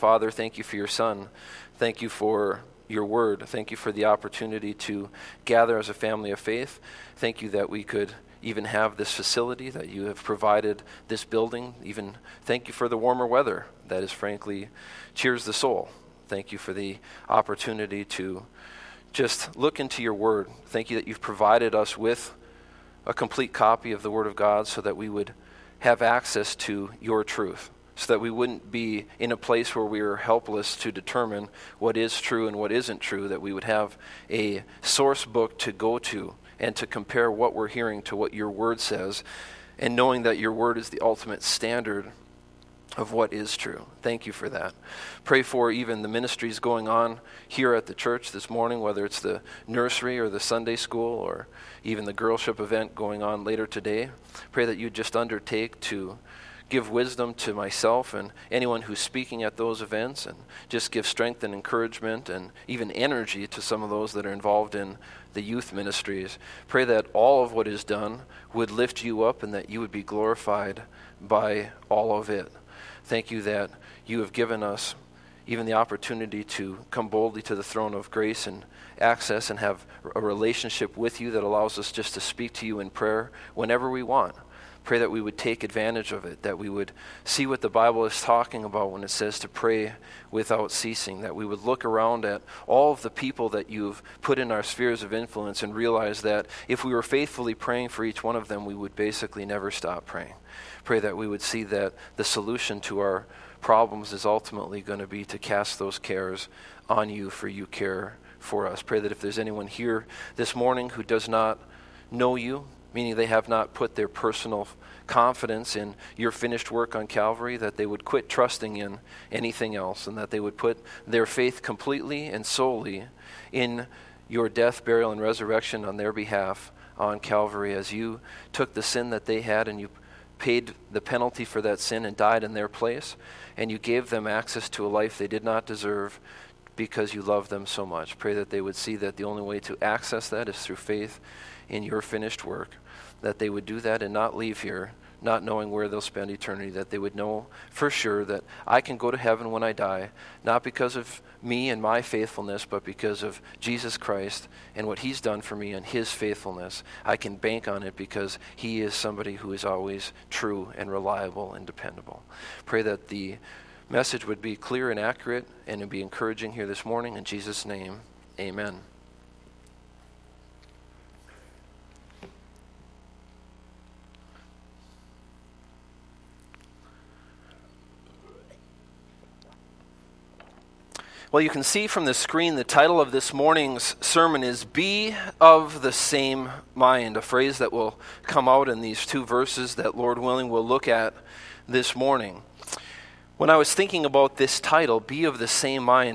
Father. Thank you for your Son. Thank you for your word. Thank you for the opportunity to gather as a family of faith. Thank you that we could even have this facility, that you have provided this building. Even thank you for the warmer weather that is frankly cheers the soul. Thank you for the opportunity to just look into your word. Thank you that you've provided us with a complete copy of the Word of God so that we would have access to your truth, so that we wouldn't be in a place where we are helpless to determine what is true and what isn't true, that we would have a source book to go to and to compare what we're hearing to what your word says, and knowing that your word is the ultimate standard of what is true. Thank you for that. Pray for even the ministries going on here at the church this morning, whether it's the nursery or the Sunday school or even the girlship event going on later today. Pray that you just undertake to give wisdom to myself and anyone who's speaking at those events, and just give strength and encouragement and even energy to some of those that are involved in the youth ministries. Pray that all of what is done would lift you up and that you would be glorified by all of it. Thank you that you have given us even the opportunity to come boldly to the throne of grace and access and have a relationship with you that allows us just to speak to you in prayer whenever we want. Pray that we would take advantage of it, that we would see what the Bible is talking about when it says to pray without ceasing, that we would look around at all of the people that you've put in our spheres of influence and realize that if we were faithfully praying for each one of them, we would basically never stop praying. Pray that we would see that the solution to our problems is ultimately going to be to cast those cares on you, for you care for us. Pray that if there's anyone here this morning who does not know you, meaning they have not put their personal confidence in your finished work on Calvary, that they would quit trusting in anything else, and that they would put their faith completely and solely in your death, burial, and resurrection on their behalf on Calvary, as you took the sin that they had and you paid the penalty for that sin and died in their place, and you gave them access to a life they did not deserve because you loved them so much. Pray that they would see that the only way to access that is through faith in your finished work, that they would do that and not leave here not knowing where they'll spend eternity, that they would know for sure that I can go to heaven when I die, not because of me and my faithfulness, but because of Jesus Christ and what he's done for me and his faithfulness. I can bank on it because he is somebody who is always true and reliable and dependable. Pray that the message would be clear and accurate and it'd be encouraging here this morning. In Jesus' name, amen. Well, you can see from the screen the title of this morning's sermon is Be of the Same Mind, a phrase that will come out in these two verses that, Lord willing, we'll look at this morning. When I was thinking about this title, Be of the Same Mind,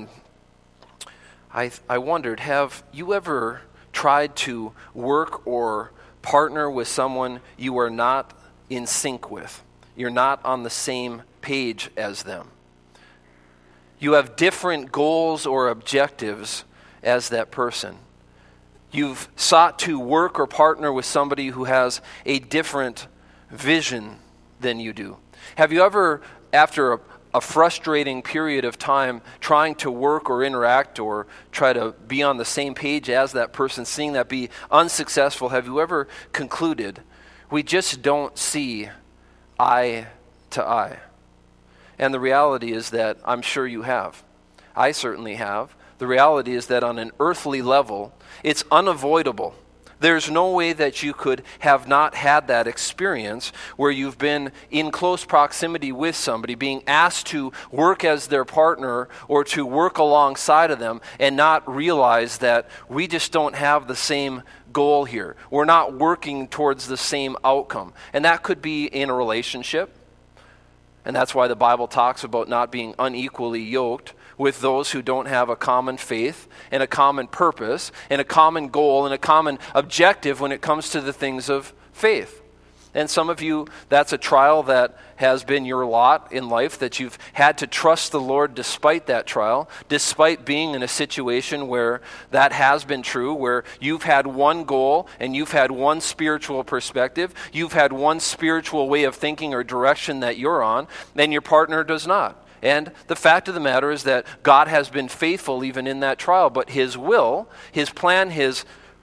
I wondered, have you ever tried to work or partner with someone you are not in sync with? You're not on the same page as them. You have different goals or objectives as that person. You've sought to work or partner with somebody who has a different vision than you do. Have you ever, after a frustrating period of time, trying to work or interact or try to be on the same page as that person, seeing that be unsuccessful, have you ever concluded, we just don't see eye to eye? And the reality is that I'm sure you have. I certainly have. The reality is that on an earthly level, it's unavoidable. There's no way that you could have not had that experience where you've been in close proximity with somebody, being asked to work as their partner or to work alongside of them and not realize that we just don't have the same goal here. We're not working towards the same outcome. And that could be in a relationship. And that's why the Bible talks about not being unequally yoked with those who don't have a common faith and a common purpose and a common goal and a common objective when it comes to the things of faith. And some of you, that's a trial that has been your lot in life, that you've had to trust the Lord despite that trial, despite being in a situation where that has been true, where you've had one goal and you've had one spiritual perspective, you've had one spiritual way of thinking or direction that you're on, and your partner does not. And the fact of the matter is that God has been faithful even in that trial, but his will, his plan, his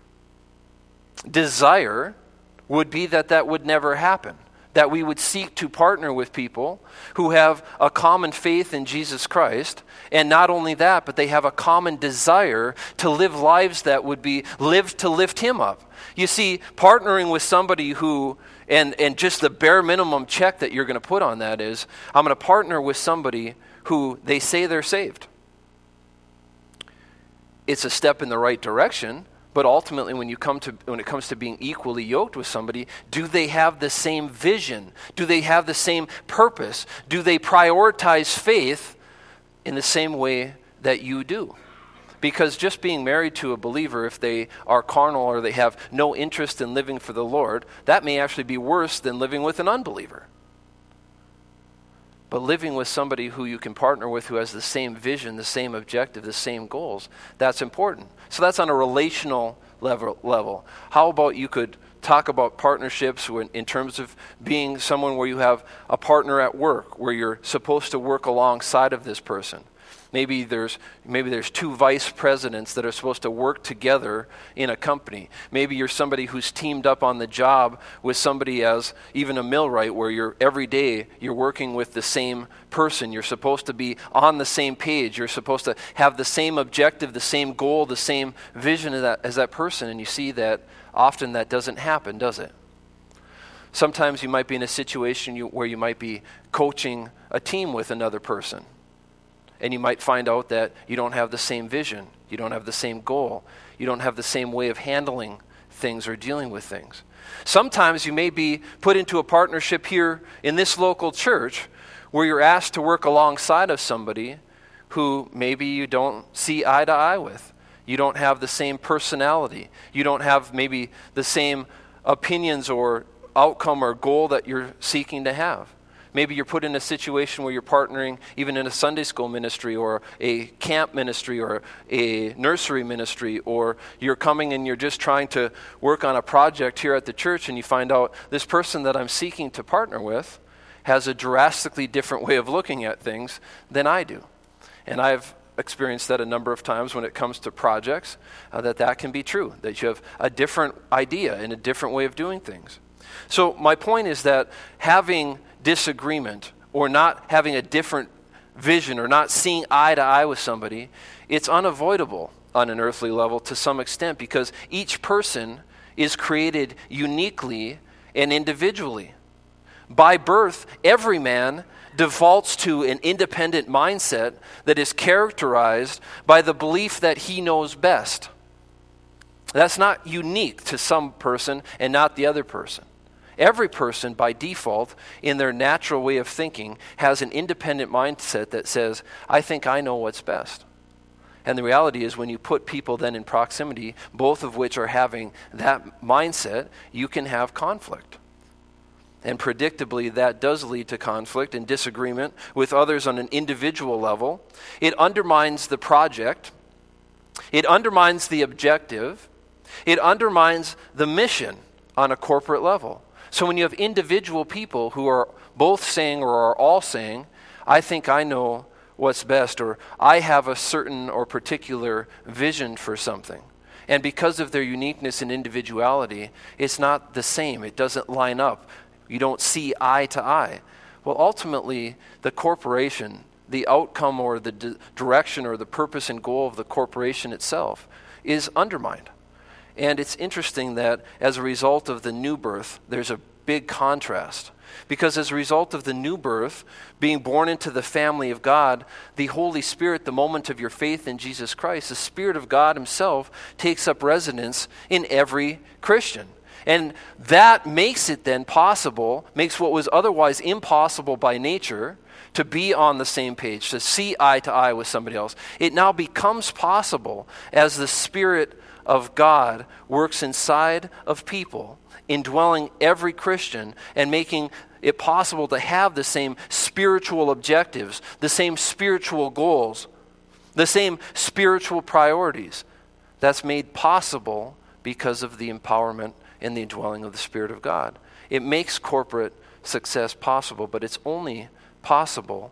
desire would be that that would never happen. That we would seek to partner with people who have a common faith in Jesus Christ, and not only that, but they have a common desire to live lives that would be lived to lift him up. You see, partnering with somebody who, and just the bare minimum check that you're going to put on that is, I'm going to partner with somebody who they say they're saved. It's a step in the right direction. But ultimately, when it comes to being equally yoked with somebody, do they have the same vision? Do they have the same purpose? Do they prioritize faith in the same way that you do? Because just being married to a believer, if they are carnal or they have no interest in living for the Lord, that may actually be worse than living with an unbeliever. But living with somebody who you can partner with who has the same vision, the same objective, the same goals, that's important. So that's on a relational level. How about you could talk about partnerships in terms of being someone where you have a partner at work, where you're supposed to work alongside of this person. Maybe there's two vice presidents that are supposed to work together in a company. Maybe you're somebody who's teamed up on the job with somebody as even a millwright, where every day you're working with the same person. You're supposed to be on the same page. You're supposed to have the same objective, the same goal, the same vision as that person. And you see that often that doesn't happen, does it? Sometimes you might be in a situation where you might be coaching a team with another person. And you might find out that you don't have the same vision, you don't have the same goal, you don't have the same way of handling things or dealing with things. Sometimes you may be put into a partnership here in this local church where you're asked to work alongside of somebody who maybe you don't see eye to eye with. You don't have the same personality. You don't have maybe the same opinions or outcome or goal that you're seeking to have. Maybe you're put in a situation where you're partnering even in a Sunday school ministry or a camp ministry or a nursery ministry, or you're coming and you're just trying to work on a project here at the church, and you find out this person that I'm seeking to partner with has a drastically different way of looking at things than I do. And I've experienced that a number of times when it comes to projects, that can be true, that you have a different idea and a different way of doing things. So my point is that having disagreement or not having a different vision or not seeing eye to eye with somebody, it's unavoidable on an earthly level to some extent, because each person is created uniquely and individually. By birth, every man defaults to an independent mindset that is characterized by the belief that he knows best. That's not unique to some person and not the other person. Every person, by default, in their natural way of thinking, has an independent mindset that says, I think I know what's best. And the reality is, when you put people then in proximity, both of which are having that mindset, you can have conflict. And predictably, that does lead to conflict and disagreement with others on an individual level. It undermines the project. It undermines the objective. It undermines the mission on a corporate level. So when you have individual people who are both saying or are all saying, I think I know what's best, or I have a certain or particular vision for something, and because of their uniqueness and individuality, it's not the same. It doesn't line up. You don't see eye to eye. Well, ultimately, the corporation, the outcome or the direction or the purpose and goal of the corporation itself is undermined. And it's interesting that as a result of the new birth, there's a big contrast. Because as a result of the new birth, being born into the family of God, the Holy Spirit, the moment of your faith in Jesus Christ, the Spirit of God himself takes up residence in every Christian. And that makes it then possible, makes what was otherwise impossible by nature, to be on the same page, to see eye to eye with somebody else. It now becomes possible as the Spirit of God works inside of people, indwelling every Christian and making it possible to have the same spiritual objectives, the same spiritual goals, the same spiritual priorities. That's made possible because of the empowerment and the indwelling of the Spirit of God. It makes corporate success possible, but it's only possible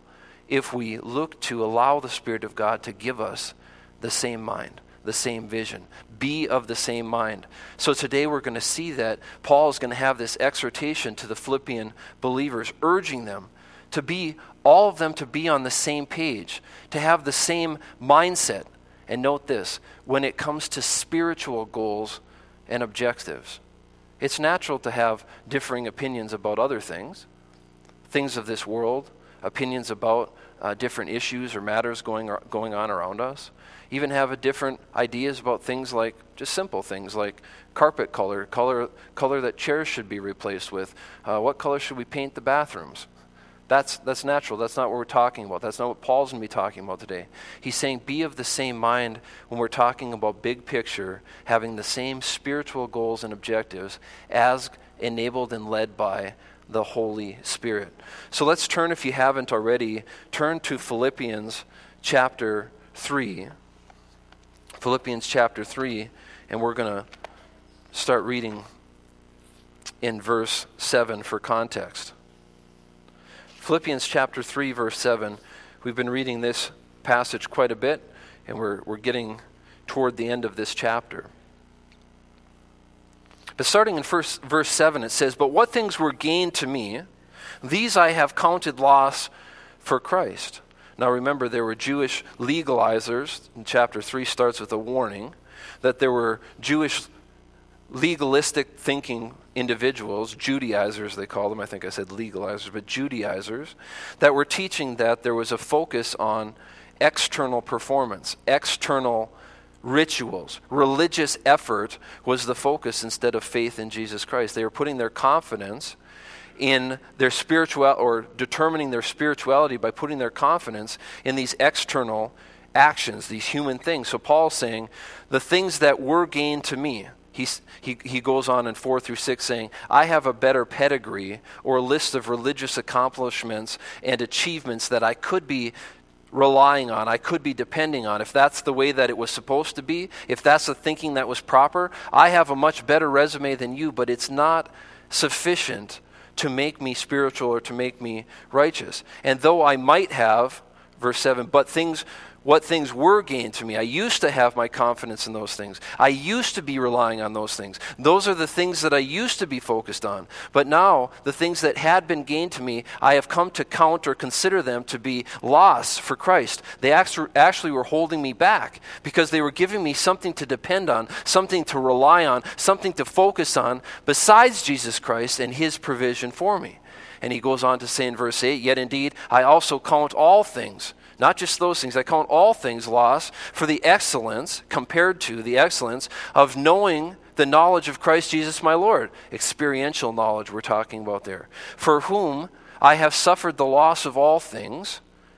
if we look to allow the Spirit of God to give us the same mind, the same vision, be of the same mind. So today we're going to see that Paul is going to have this exhortation to the Philippian believers, urging them to be, all of them to be on the same page, to have the same mindset. And note this, when it comes to spiritual goals and objectives, it's natural to have differing opinions about other things of this world, opinions about different issues or matters going on around us. Even have different ideas about things like, just simple things like carpet color that chairs should be replaced with, what color should we paint the bathrooms. That's natural. That's not what we're talking about. That's not what Paul's going to be talking about today. He's saying be of the same mind when we're talking about big picture, having the same spiritual goals and objectives as enabled and led by the Holy Spirit. So let's turn, if you haven't already, turn to Philippians chapter 3. Philippians chapter 3, and we're going to start reading in verse 7 for context. Philippians chapter 3, verse 7. We've been reading this passage quite a bit, and we're getting toward the end of this chapter. But starting in verse 7, it says, "But what things were gained to me, these I have counted loss for Christ." Now remember, there were Jewish legalizers. And chapter 3 starts with a warning that there were Jewish legalistic thinking individuals, Judaizers they call them, I think I said legalizers, but Judaizers, that were teaching that there was a focus on external performance, external rituals. Religious effort was the focus instead of faith in Jesus Christ. They were putting their confidence in their or determining their spirituality by putting their confidence in these external actions, these human things. So Paul's saying, the things that were gained to me, he goes on in 4 through 6 saying, I have a better pedigree or a list of religious accomplishments and achievements that I could be relying on, I could be depending on. If that's the way that it was supposed to be, if that's the thinking that was proper, I have a much better resume than you, but it's not sufficient to make me spiritual or to make me righteous. And though I might have, verse 7, what things were gained to me. I used to have my confidence in those things. I used to be relying on those things. Those are the things that I used to be focused on. But now, the things that had been gained to me, I have come to count or consider them to be loss for Christ. They actually were holding me back because they were giving me something to depend on, something to rely on, something to focus on besides Jesus Christ and his provision for me. And he goes on to say in verse 8, yet indeed I also count all things, not just those things, I count all things loss for the excellence, compared to the excellence of knowing the knowledge of Christ Jesus my Lord. Experiential knowledge we're talking about there. For whom I have suffered the loss of all things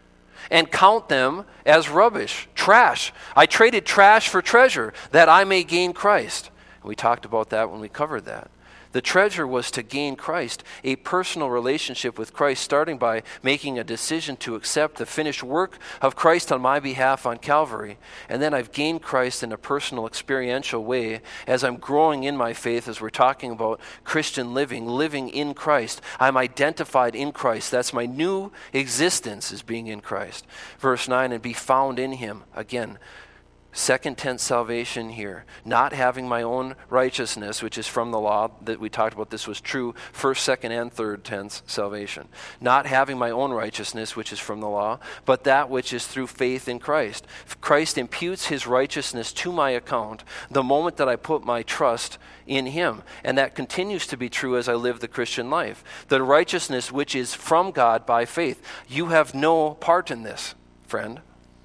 and count them as rubbish, trash. I traded trash for treasure that I may gain Christ. And we talked about that when we covered that. The treasure was to gain Christ, a personal relationship with Christ, starting by making a decision to accept the finished work of Christ on my behalf on Calvary. And then I've gained Christ in a personal, experiential way as I'm growing in my faith, as we're talking about Christian living in Christ. I'm identified in Christ. That's my new existence, is being in Christ. Verse 9, and be found in him. Again, second tense salvation here, not having my own righteousness, which is from the law, that we talked about. This was true first, second, and third tense salvation. Not having my own righteousness, which is from the law, but that which is through faith in Christ. Christ imputes his righteousness to my account the moment that I put my trust in him. And that continues to be true as I live the Christian life. The righteousness which is from God by faith. You have no part in this, friend.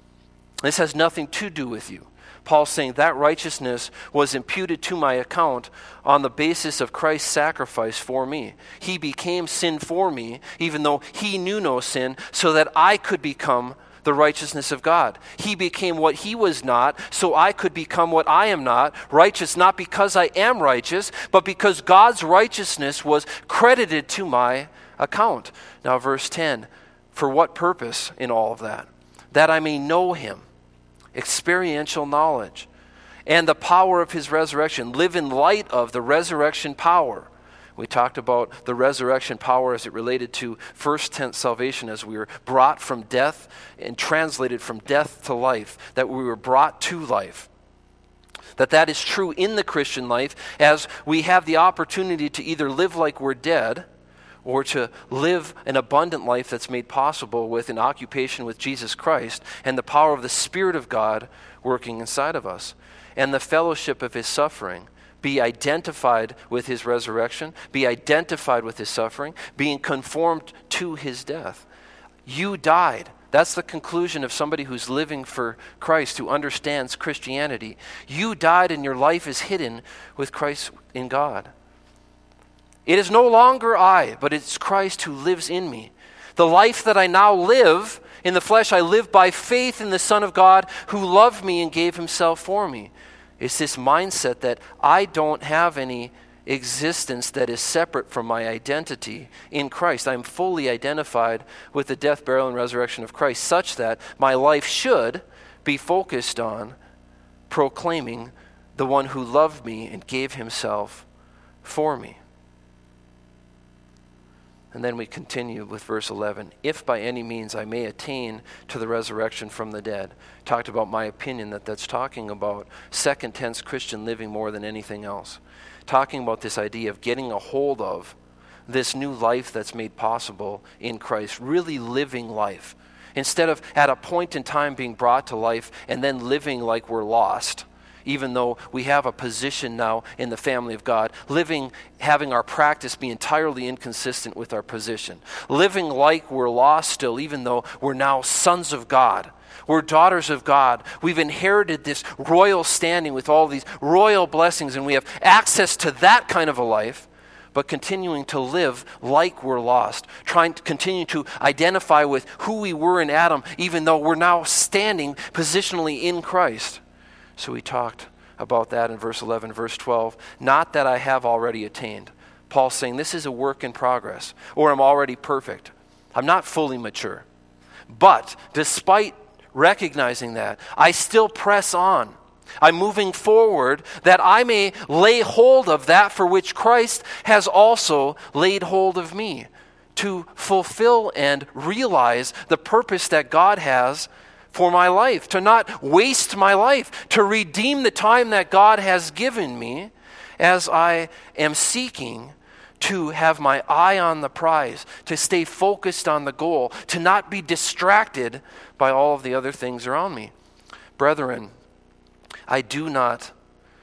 This has nothing to do with you. Paul's saying that righteousness was imputed to my account on the basis of Christ's sacrifice for me. He became sin for me, even though he knew no sin, so that I could become the righteousness of God. He became what he was not, so I could become what I am not, righteous not because I am righteous, but because God's righteousness was credited to my account. Now verse 10, for what purpose in all of that? That I may know him. Experiential knowledge and the power of his resurrection. Live in light of the resurrection power. We talked about the resurrection power as it related to first tense salvation, as we were brought from death and translated from death to life, that we were brought to life. That is true in the Christian life, as we have the opportunity to either live like we're dead or to live an abundant life that's made possible with an occupation with Jesus Christ and the power of the Spirit of God working inside of us and the fellowship of his suffering. Be identified with his resurrection, be identified with his suffering, being conformed to his death. You died. That's the conclusion of somebody who's living for Christ, who understands Christianity. You died and your life is hidden with Christ in God. It is no longer I, but it's Christ who lives in me. The life that I now live in the flesh, I live by faith in the Son of God who loved me and gave himself for me. It's this mindset that I don't have any existence that is separate from my identity in Christ. I'm fully identified with the death, burial, and resurrection of Christ, such that my life should be focused on proclaiming the one who loved me and gave himself for me. And then we continue with verse 11. If by any means I may attain to the resurrection from the dead. Talked about my opinion that's talking about second tense Christian living more than anything else. Talking about this idea of getting a hold of this new life that's made possible in Christ. Really living life. Instead of at a point in time being brought to life and then living like we're lost. Even though we have a position now in the family of God, having our practice be entirely inconsistent with our position. Living like we're lost still, even though we're now sons of God. We're daughters of God. We've inherited this royal standing with all these royal blessings, and we have access to that kind of a life, but continuing to live like we're lost, trying to continue to identify with who we were in Adam, even though we're now standing positionally in Christ. So we talked about that in verse 11, verse 12. Not that I have already attained. Paul's saying this is a work in progress, or I'm already perfect. I'm not fully mature. But despite recognizing that, I still press on. I'm moving forward that I may lay hold of that for which Christ has also laid hold of me, to fulfill and realize the purpose that God has for my life, to not waste my life, to redeem the time that God has given me as I am seeking to have my eye on the prize, to stay focused on the goal, to not be distracted by all of the other things around me. Brethren, I do not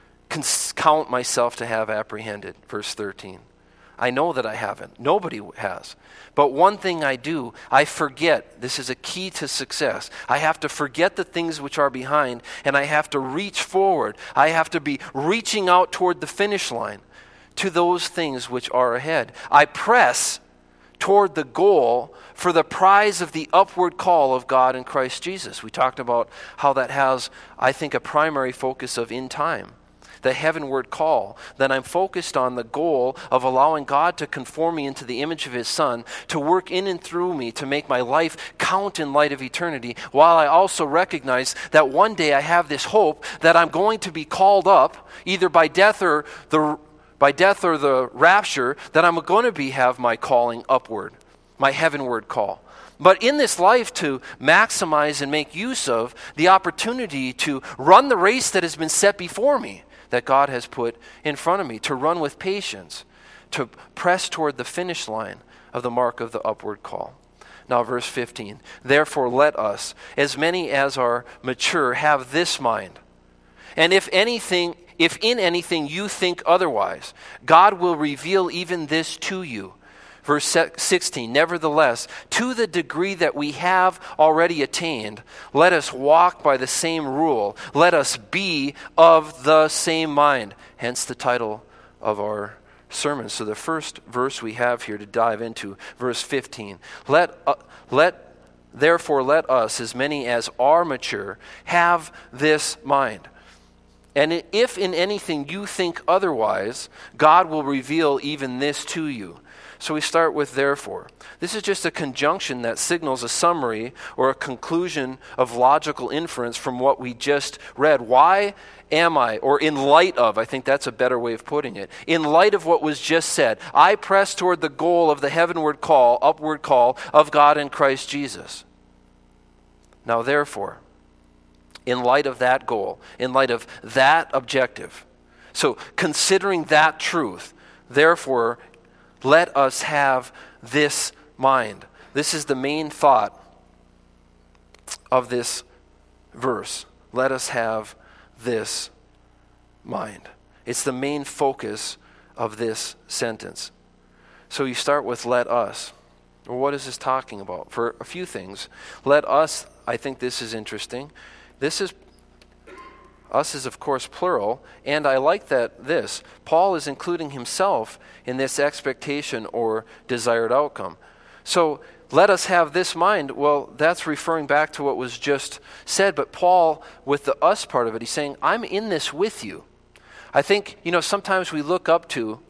count myself to have apprehended, verse 13. I know that I haven't. Nobody has. But one thing I do, I forget. This is a key to success. I have to forget the things which are behind, and I have to reach forward. I have to be reaching out toward the finish line to those things which are ahead. I press toward the goal for the prize of the upward call of God in Christ Jesus. We talked about how that has, I think, a primary focus of in time. The heavenward call, then I'm focused on the goal of allowing God to conform me into the image of his Son, to work in and through me to make my life count in light of eternity, while I also recognize that one day I have this hope that I'm going to be called up, either by death or the rapture, that I'm going to have my calling upward, my heavenward call. But in this life, to maximize and make use of the opportunity to run the race that has been set before me, that God has put in front of me, to run with patience, to press toward the finish line of the mark of the upward call. Now verse 15, therefore let us, as many as are mature, have this mind. And if in anything you think otherwise, God will reveal even this to you. Verse 16, nevertheless, to the degree that we have already attained, let us walk by the same rule. Let us be of the same mind. Hence the title of our sermon. So the first verse we have here to dive into, verse 15. Therefore let us, as many as are mature, have this mind. And if in anything you think otherwise, God will reveal even this to you. So we start with therefore. This is just a conjunction that signals a summary or a conclusion of logical inference from what we just read. Why am I, or in light of, I think that's a better way of putting it, in light of what was just said, I press toward the goal of the heavenward call, upward call of God in Christ Jesus. Now therefore, in light of that goal, in light of that objective, so considering that truth, therefore, let us have this mind. This is the main thought of this verse. Let us have this mind. It's the main focus of this sentence. So you start with let us. Well, what is this talking about? For a few things. Let us, I think this is interesting. Us is, of course, plural, and I like that Paul is including himself in this expectation or desired outcome. So, let us have this mind. Well, that's referring back to what was just said, but Paul, with the us part of it, he's saying, I'm in this with you. I think, sometimes we look up to,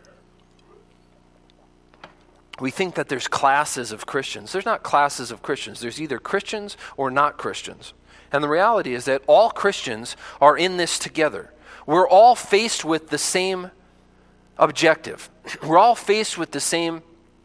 we think that there's classes of Christians. There's not classes of Christians. There's either Christians or not Christians. And the reality is that all Christians are in this together. We're all faced with the same objective. We're all faced with the same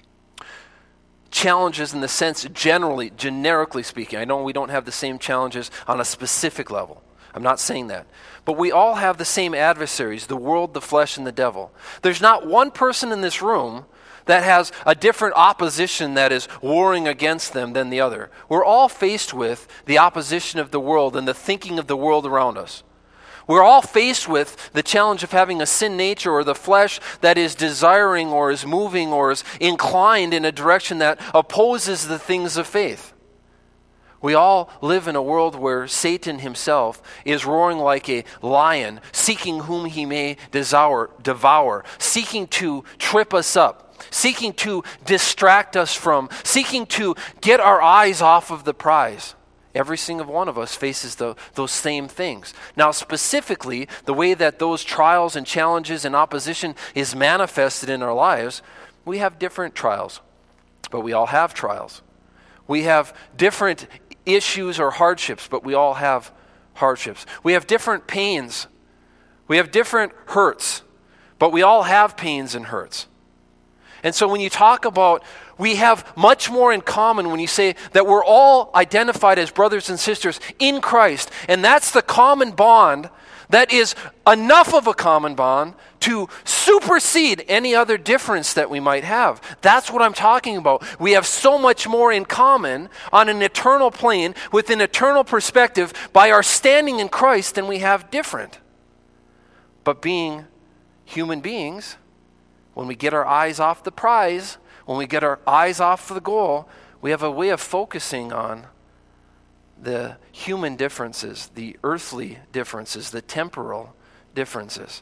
challenges in the sense, generically speaking. I know we don't have the same challenges on a specific level. I'm not saying that. But we all have the same adversaries, the world, the flesh, and the devil. There's not one person in this room that has a different opposition that is warring against them than the other. We're all faced with the opposition of the world and the thinking of the world around us. We're all faced with the challenge of having a sin nature or the flesh that is desiring or is moving or is inclined in a direction that opposes the things of faith. We all live in a world where Satan himself is roaring like a lion, seeking whom he may devour, seeking to trip us up, seeking to distract us from, seeking to get our eyes off of the prize. Every single one of us faces those same things. Now, specifically, the way that those trials and challenges and opposition is manifested in our lives, we have different trials, but we all have trials. We have different issues or hardships, but we all have hardships. We have different pains. We have different hurts, but we all have pains and hurts. And so when you talk about we have much more in common when you say that we're all identified as brothers and sisters in Christ, and that's the common bond that is enough of a common bond to supersede any other difference that we might have. That's what I'm talking about. We have so much more in common on an eternal plane with an eternal perspective by our standing in Christ than we have different. But being human beings, when we get our eyes off the prize, when we get our eyes off the goal, we have a way of focusing on the human differences, the earthly differences, the temporal differences.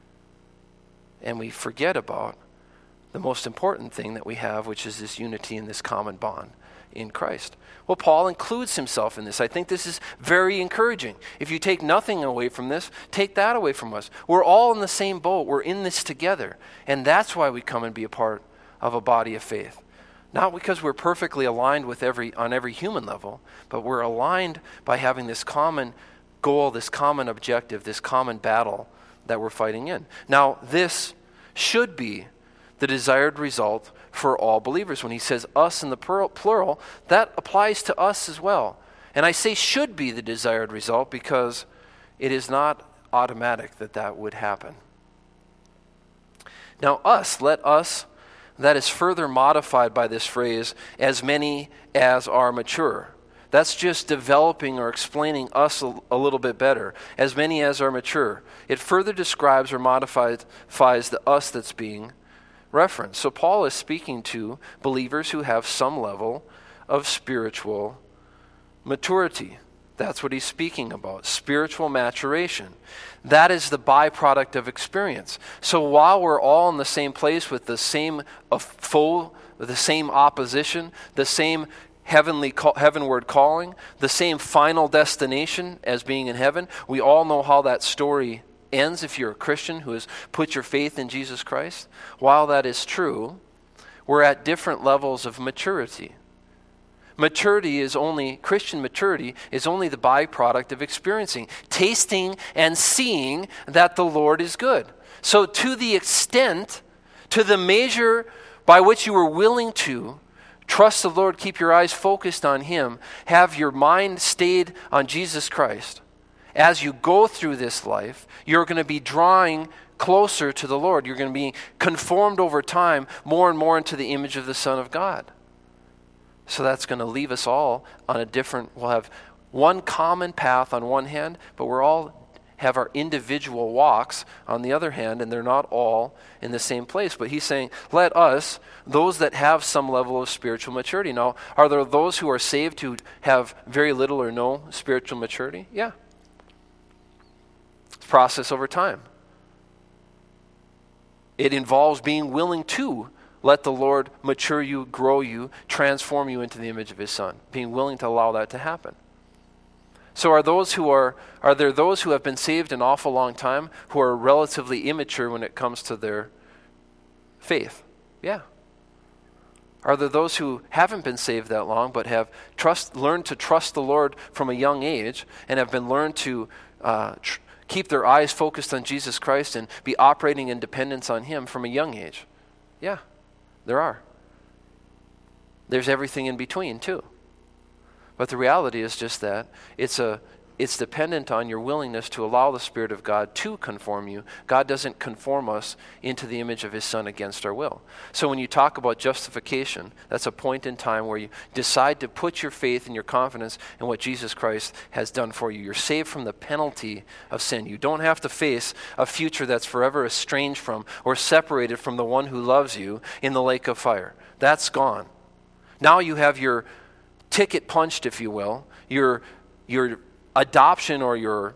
And we forget about the most important thing that we have, which is this unity and this common bond in Christ. Well, Paul includes himself in this. I think this is very encouraging. If you take nothing away from this, take that away from us. We're all in the same boat. We're in this together. And that's why we come and be a part of a body of faith. Not because we're perfectly aligned with on every human level, but we're aligned by having this common goal, this common objective, this common battle that we're fighting in. Now, this should be the desired result for all believers. When he says us in the plural, that applies to us as well. And I say should be the desired result because it is not automatic that would happen. Now, let us, that is further modified by this phrase, as many as are mature. That's just developing or explaining us a little bit better. As many as are mature. It further describes or modifies the us that's being referenced. So Paul is speaking to believers who have some level of spiritual maturity. That's what he's speaking about, spiritual maturation. That is the byproduct of experience. So while we're all in the same place with the same foe, the same opposition, the same heavenward calling, the same final destination as being in heaven, we all know how that story ends if you're a Christian who has put your faith in Jesus Christ. While that is true, we're at different levels of maturity. Christian maturity is only the byproduct of experiencing, tasting and seeing that the Lord is good. So to the extent, to the measure by which you are willing to trust the Lord, keep your eyes focused on Him, have your mind stayed on Jesus Christ, as you go through this life, you're going to be drawing closer to the Lord. You're going to be conformed over time more and more into the image of the Son of God. So that's going to leave us all on we'll have one common path on one hand, but we're all have our individual walks on the other hand, and they're not all in the same place. But he's saying, let us, those that have some level of spiritual maturity. Now, are there those who are saved who have very little or no spiritual maturity? Yeah. It's a process over time. It involves being willing to let the Lord mature you, grow you, transform you into the image of His Son. Being willing to allow that to happen. So are there those who have been saved an awful long time who are relatively immature when it comes to their faith? Yeah. Are there those who haven't been saved that long but have learned to trust the Lord from a young age and have been learned to keep their eyes focused on Jesus Christ and be operating in dependence on Him from a young age? Yeah. There are. There's everything in between too. But the reality is just that it's dependent on your willingness to allow the Spirit of God to conform you. God doesn't conform us into the image of His Son against our will. So when you talk about justification, that's a point in time where you decide to put your faith and your confidence in what Jesus Christ has done for you. You're saved from the penalty of sin. You don't have to face a future that's forever estranged from or separated from the one who loves you in the lake of fire. That's gone. Now you have your ticket punched, if you will, your adoption or your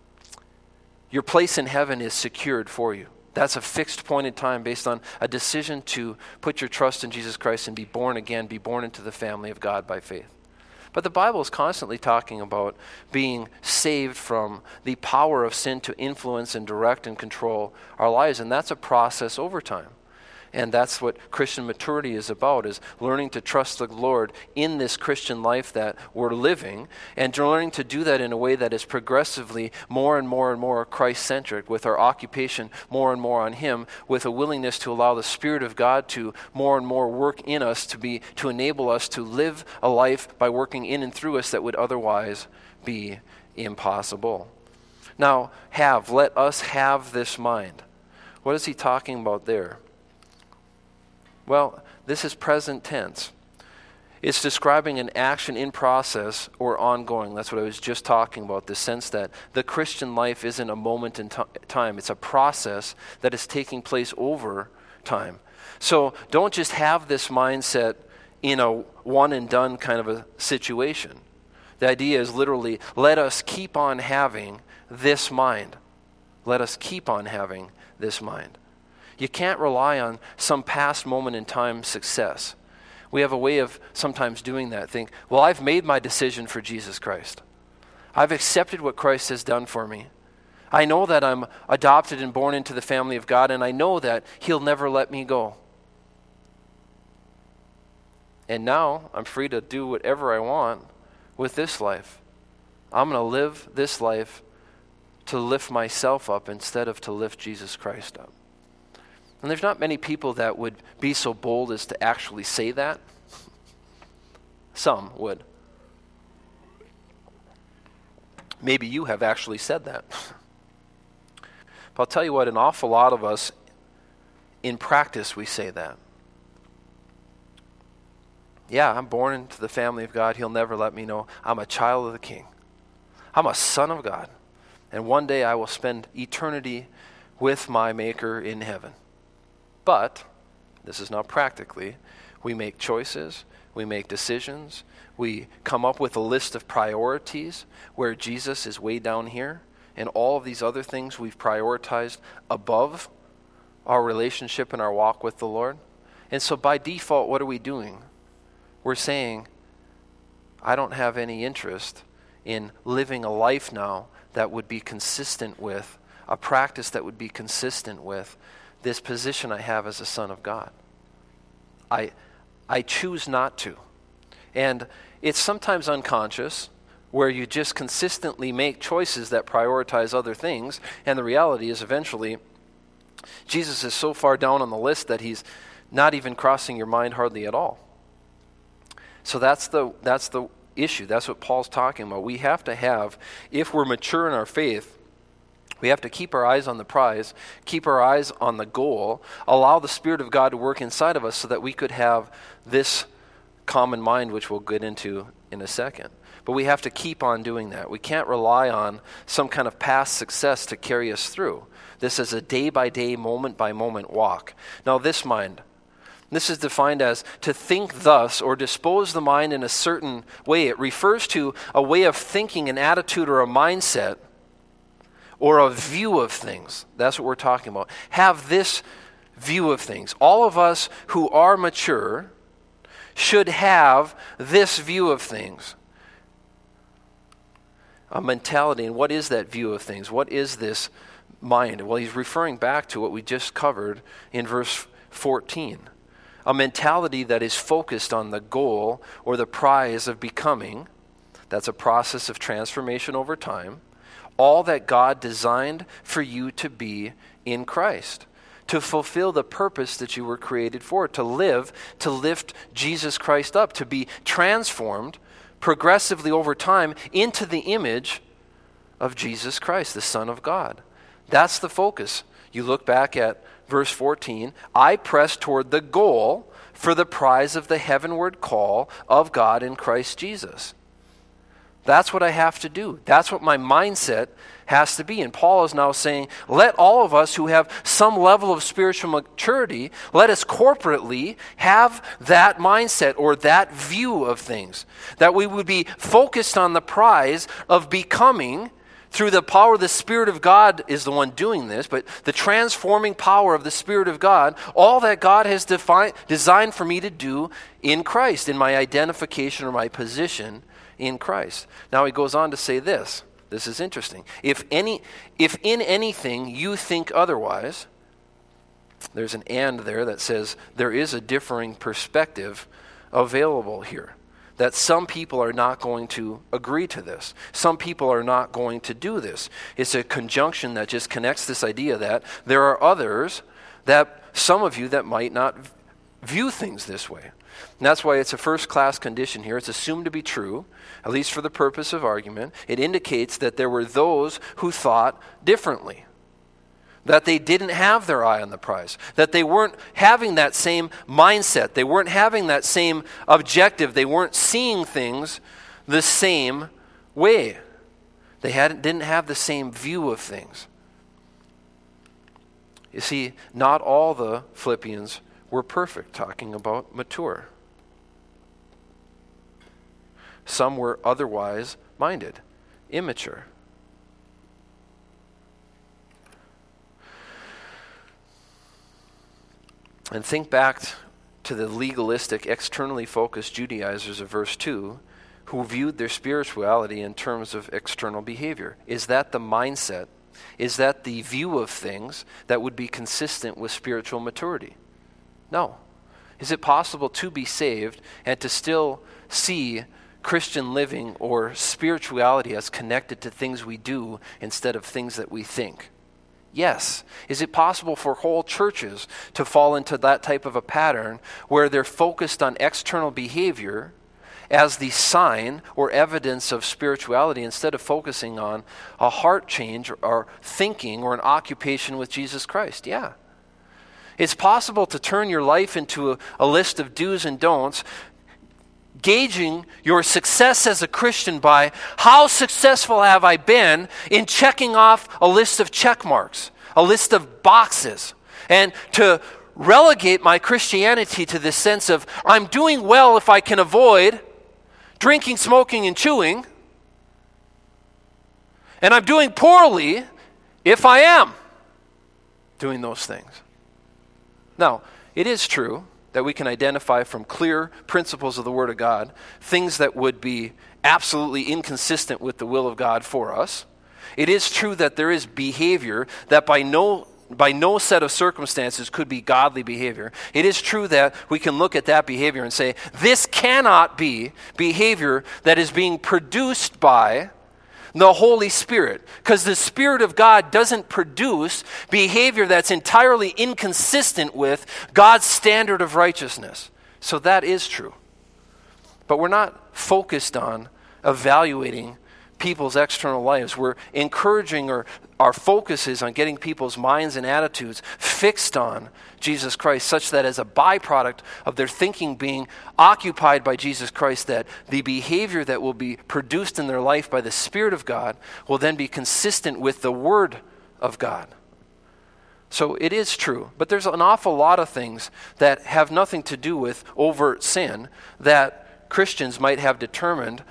place in heaven is secured for you. That's a fixed point in time based on a decision to put your trust in Jesus Christ and be born again, be born into the family of God by faith. But the Bible is constantly talking about being saved from the power of sin to influence and direct and control our lives, and that's a process over time. And that's what Christian maturity is about, is learning to trust the Lord in this Christian life that we're living, and learning to do that in a way that is progressively more and more and more Christ-centric, with our occupation more and more on Him, with a willingness to allow the Spirit of God to more and more work in us to enable us to live a life by working in and through us that would otherwise be impossible. Now, let us have this mind. What is he talking about there? Well, this is present tense. It's describing an action in process or ongoing. That's what I was just talking about, the sense that the Christian life isn't a moment in time. It's a process that is taking place over time. So don't just have this mindset in a one and done kind of a situation. The idea is literally, let us keep on having this mind. Let us keep on having this mind. You can't rely on some past moment in time success. We have a way of sometimes doing that. Think, well, I've made my decision for Jesus Christ. I've accepted what Christ has done for me. I know that I'm adopted and born into the family of God, and I know that He'll never let me go. And now I'm free to do whatever I want with this life. I'm going to live this life to lift myself up instead of to lift Jesus Christ up. And there's not many people that would be so bold as to actually say that. Some would. Maybe you have actually said that. But I'll tell you what, an awful lot of us, in practice, we say that. Yeah, I'm born into the family of God. He'll never let me know. I'm a child of the King. I'm a son of God. And one day I will spend eternity with my Maker in heaven. But, this is not practically, we make choices, we make decisions, we come up with a list of priorities where Jesus is way down here, and all of these other things we've prioritized above our relationship and our walk with the Lord. And so by default, what are we doing? We're saying, I don't have any interest in living a life now that would be consistent with, a practice that would be consistent with this position I have as a son of God. I choose not to. And it's sometimes unconscious, where you just consistently make choices that prioritize other things, and the reality is eventually Jesus is so far down on the list that he's not even crossing your mind hardly at all. So that's the issue. That's what Paul's talking about. We have to have, if we're mature in our faith, we have to keep our eyes on the prize, keep our eyes on the goal, allow the Spirit of God to work inside of us so that we could have this common mind, which we'll get into in a second. But we have to keep on doing that. We can't rely on some kind of past success to carry us through. This is a day-by-day, moment-by-moment walk. Now this mind, this is defined as to think thus or dispose the mind in a certain way. It refers to a way of thinking, an attitude, or a mindset, or a view of things. That's what we're talking about. Have this view of things. All of us who are mature should have this view of things. A mentality. And what is that view of things? What is this mind? Well, he's referring back to what we just covered in verse 14. A mentality that is focused on the goal or the prize of becoming. That's a process of transformation over time. All that God designed for you to be in Christ. To fulfill the purpose that you were created for. To live, to lift Jesus Christ up. To be transformed progressively over time into the image of Jesus Christ, the Son of God. That's the focus. You look back at verse 14. I press toward the goal for the prize of the heavenward call of God in Christ Jesus. That's what I have to do. That's what my mindset has to be. And Paul is now saying, let all of us who have some level of spiritual maturity, let us corporately have that mindset or that view of things. That we would be focused on the prize of becoming, through the power of the Spirit of God is the one doing this, but the transforming power of the Spirit of God, all that God has designed for me to do in Christ, in my identification or my position in Christ. Now he goes on to say this. This is interesting. If in anything you think otherwise, there's an and there that says there is a differing perspective available here. That some people are not going to agree to this. Some people are not going to do this. It's a conjunction that just connects this idea that there are others, that some of you that might not view things this way. And that's why it's a first-class condition here. It's assumed to be true, at least for the purpose of argument. It indicates that there were those who thought differently, that they didn't have their eye on the prize, that they weren't having that same mindset, they weren't having that same objective, they weren't seeing things the same way. They didn't have the same view of things. You see, not all the Philippians were perfect, talking about mature. Some were otherwise minded, immature. And think back to the legalistic, externally focused Judaizers of verse 2 who viewed their spirituality in terms of external behavior. Is that the mindset? Is that the view of things that would be consistent with spiritual maturity? No. Is it possible to be saved and to still see Christian living or spirituality as connected to things we do instead of things that we think? Yes. Is it possible for whole churches to fall into that type of a pattern where they're focused on external behavior as the sign or evidence of spirituality instead of focusing on a heart change or thinking or an occupation with Jesus Christ? Yeah. It's possible to turn your life into a list of do's and don'ts, gauging your success as a Christian by how successful have I been in checking off a list of check marks, a list of boxes, and to relegate my Christianity to this sense of I'm doing well if I can avoid drinking, smoking, and chewing, and I'm doing poorly if I am doing those things. Now, it is true that we can identify from clear principles of the Word of God things that would be absolutely inconsistent with the will of God for us. It is true that there is behavior that by no by no set of circumstances could be godly behavior. It is true that we can look at that behavior and say, this cannot be behavior that is being produced by the Holy Spirit, because the Spirit of God doesn't produce behavior that's entirely inconsistent with God's standard of righteousness. So that is true. But we're not focused on evaluating people's external lives. We're encouraging, or our focus is on getting people's minds and attitudes fixed on Jesus Christ, such that as a byproduct of their thinking being occupied by Jesus Christ, that the behavior that will be produced in their life by the Spirit of God will then be consistent with the Word of God. So it is true, but there's an awful lot of things that have nothing to do with overt sin that Christians might have determined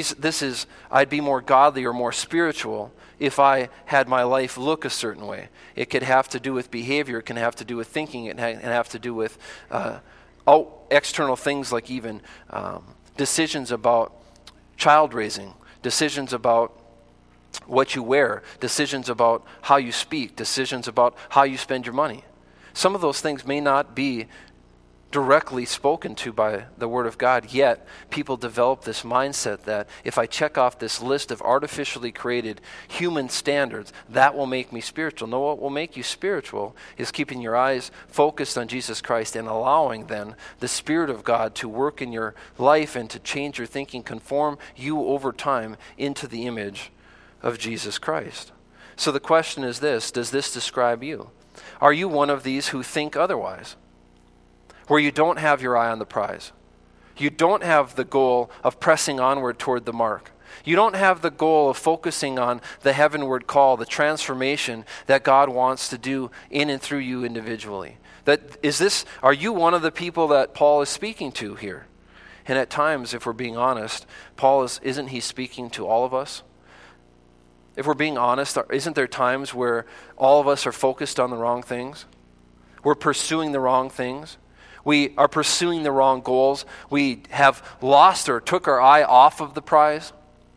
I'd be more godly or more spiritual if I had my life look a certain way. It could have to do with behavior, it can have to do with thinking, it can have to do with external things like even decisions about child raising, decisions about what you wear, decisions about how you speak, decisions about how you spend your money. Some of those things may not be directly spoken to by the Word of God, yet people develop this mindset that if I check off this list of artificially created human standards, that will make me spiritual. No, what will make you spiritual is keeping your eyes focused on Jesus Christ and allowing then the Spirit of God to work in your life and to change your thinking, conform you over time into the image of Jesus Christ. So the question is this: does this describe you? Are you one of these who think otherwise? Where you don't have your eye on the prize. You don't have the goal of pressing onward toward the mark. You don't have the goal of focusing on the heavenward call, the transformation that God wants to do in and through you individually. Are you one of the people that Paul is speaking to here? And at times, if we're being honest, isn't he speaking to all of us? If we're being honest, isn't there times where all of us are focused on the wrong things? We're pursuing the wrong things. We are pursuing the wrong goals. We have lost or took our eye off of the prize.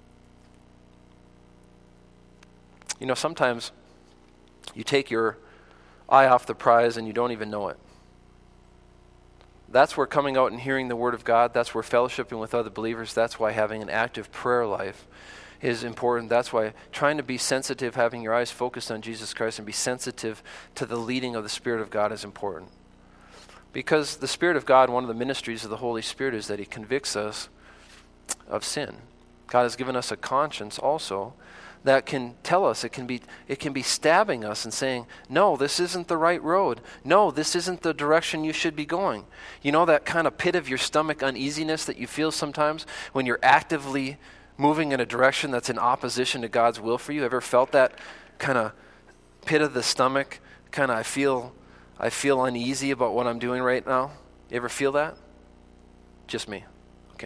You know, sometimes you take your eye off the prize and you don't even know it. That's where coming out and hearing the Word of God, that's where fellowshipping with other believers, that's why having an active prayer life is important. That's why trying to be sensitive, having your eyes focused on Jesus Christ and be sensitive to the leading of the Spirit of God is important. Because the Spirit of God, one of the ministries of the Holy Spirit is that He convicts us of sin. God has given us a conscience also that can tell us, it can be stabbing us and saying, no, this isn't the right road. No, this isn't the direction you should be going. You know that kind of pit of your stomach uneasiness that you feel sometimes when you're actively moving in a direction that's in opposition to God's will for you? Ever felt that kind of pit of the stomach? Kind of, I feel uneasy about what I'm doing right now. You ever feel that? Just me. Okay.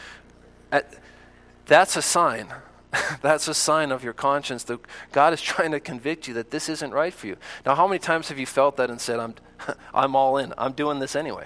That's a sign. That's a sign of your conscience that God is trying to convict you that this isn't right for you. Now, how many times have you felt that and said, I'm all in. I'm doing this anyway?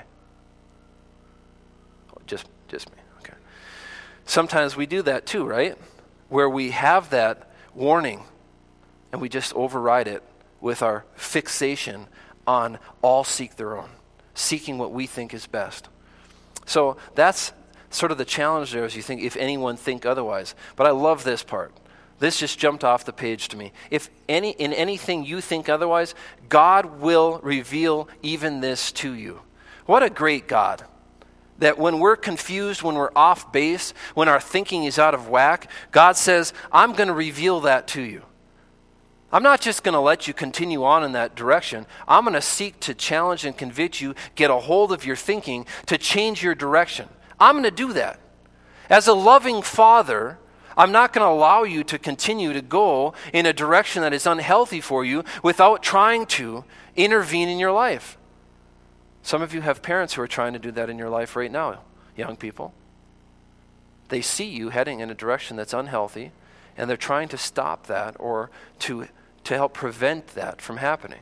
Just me. Okay. Sometimes we do that too, right? Where we have that warning and we just override it with our fixation on all seek their own, seeking what we think is best. So that's sort of the challenge there, as you think, if anyone think otherwise. But I love this part. This just jumped off the page to me. If in anything you think otherwise, God will reveal even this to you. What a great God. That when we're confused, when we're off base, when our thinking is out of whack, God says, I'm going to reveal that to you. I'm not just going to let you continue on in that direction. I'm going to seek to challenge and convict you, get a hold of your thinking to change your direction. I'm going to do that. As a loving father, I'm not going to allow you to continue to go in a direction that is unhealthy for you without trying to intervene in your life. Some of you have parents who are trying to do that in your life right now, young people. They see you heading in a direction that's unhealthy, and they're trying to stop that or to help prevent that from happening.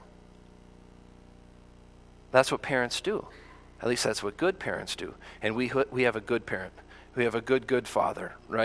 That's what parents do. At least that's what good parents do. And we have a good parent. We have a good father, right?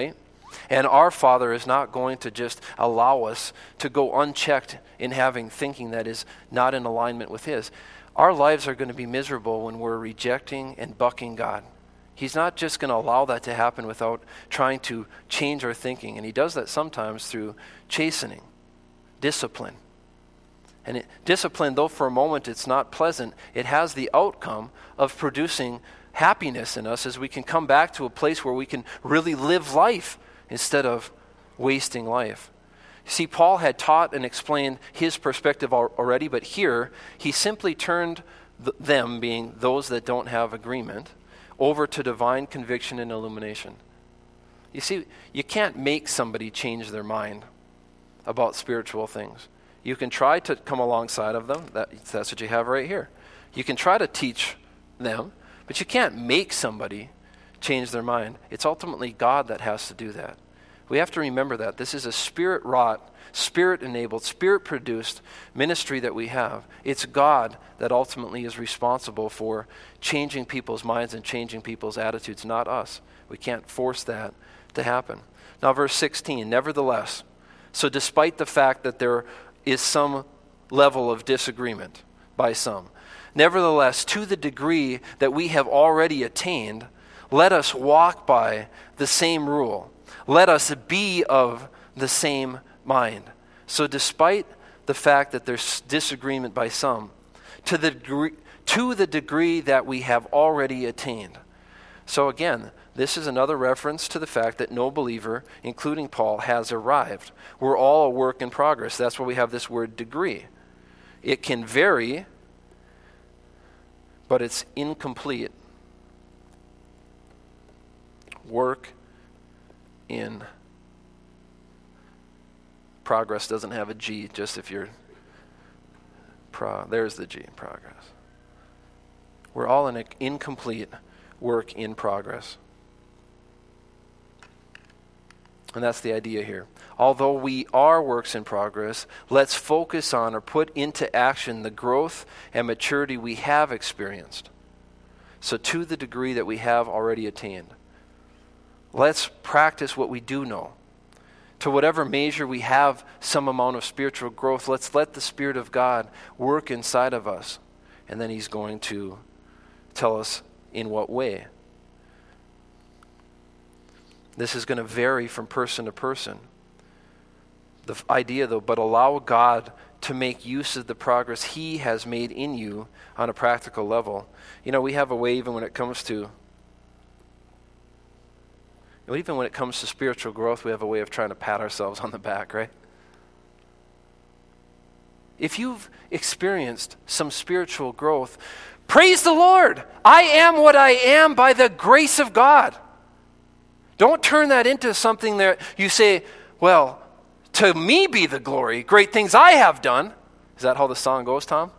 And our Father is not going to just allow us to go unchecked in having thinking that is not in alignment with His. Our lives are going to be miserable when we're rejecting and bucking God. He's not just going to allow that to happen without trying to change our thinking. And He does that sometimes through chastening, discipline. And discipline, though for a moment it's not pleasant, it has the outcome of producing happiness in us as we can come back to a place where we can really live life instead of wasting life. You see, Paul had taught and explained his perspective already, but here he simply turned them, being those that don't have agreement, over to divine conviction and illumination. You see, you can't make somebody change their mind about spiritual things. You can try to come alongside of them. That's what you have right here. You can try to teach them, but you can't make somebody change their mind. It's ultimately God that has to do that. We have to remember that. This is a Spirit-wrought, Spirit-enabled, Spirit-produced ministry that we have. It's God that ultimately is responsible for changing people's minds and changing people's attitudes, not us. We can't force that to happen. Now, verse 16, nevertheless, so despite the fact that there is some level of disagreement by some, nevertheless, to the degree that we have already attained, let us walk by the same rule. Let us be of the same mind. So despite the fact that there's disagreement by some, to the degree that we have already attained. So again, this is another reference to the fact that no believer, including Paul, has arrived. We're all a work in progress. That's why we have this word degree. It can vary, but it's incomplete. Work in progress doesn't have a G, just if you're there's the G, progress. We're all in an incomplete work in progress. And that's the idea here. Although we are works in progress, let's focus on or put into action the growth and maturity we have experienced. So to the degree that we have already attained. Let's practice what we do know. To whatever measure we have some amount of spiritual growth, let's let the Spirit of God work inside of us. And then He's going to tell us in what way. This is going to vary from person to person. The idea, though, but allow God to make use of the progress He has made in you on a practical level. You know, we have a way even when it comes to spiritual growth, we have a way of trying to pat ourselves on the back, right? If you've experienced some spiritual growth, praise the Lord! I am what I am by the grace of God. Don't turn that into something that you say, well, to me be the glory, great things I have done. Is that how the song goes, Tom?